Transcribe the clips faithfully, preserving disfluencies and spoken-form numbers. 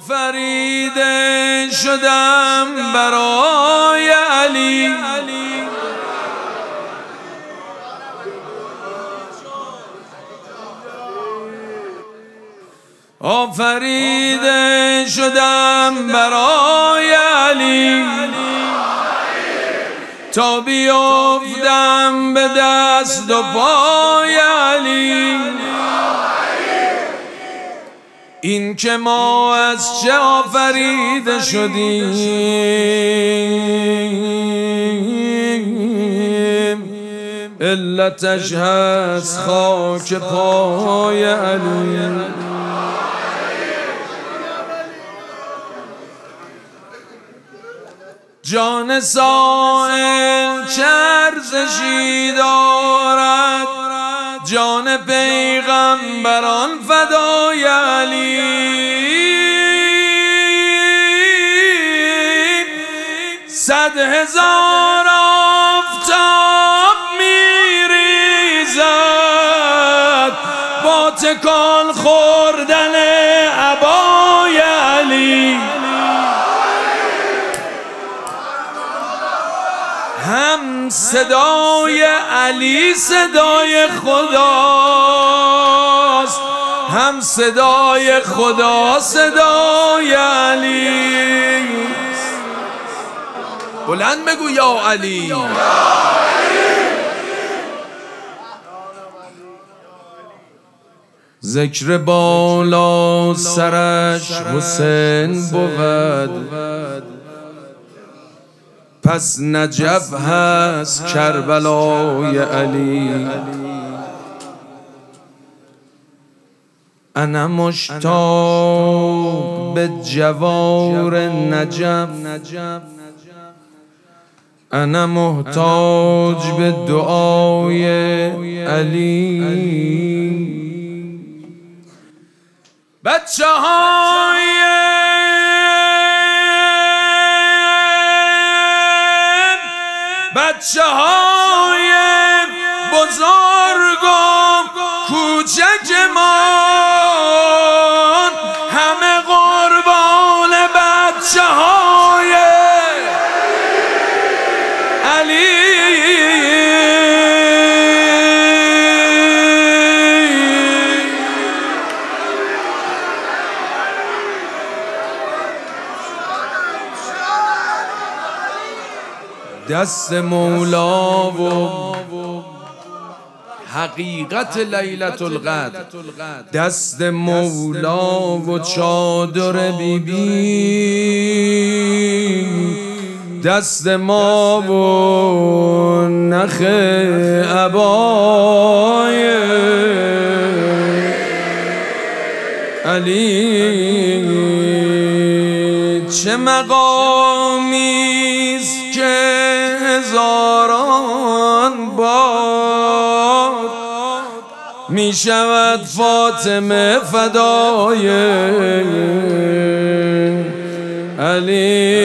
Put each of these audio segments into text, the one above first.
آفریده شدم برای علی، آفریده شدم برای علی، تا بیافتم به دست و پای علی. این که ما از چه آفریده شدیم، علتش هست خاک پای علی. جان سائل چه ارزشی دارد، جان پیغمبران فدای علی. صد هزار آفتاب میریزد با تکان خوردن عبای علی. هم صدای علی صدای خداست، هم صدای خدا صدای علی. بلند بگو یا علی. ذکر بالا سرش حسین بود، پس نجف هست کربلای علی. انا مشتاق به جوار نجف، انا محتاج به دعای علی. بچه های بچه های بزرگ و کوچک من همه قربان بچه های علی. دست مولا و حقیقت لیلت القدر، دست مولا و چادر بی بی، دست ما و نخ عبای علی. چه مقامیست که هزاران بار می شود فاطمه فدای علی.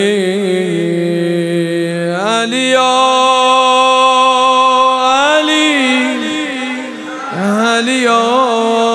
علی یا علی، علی یا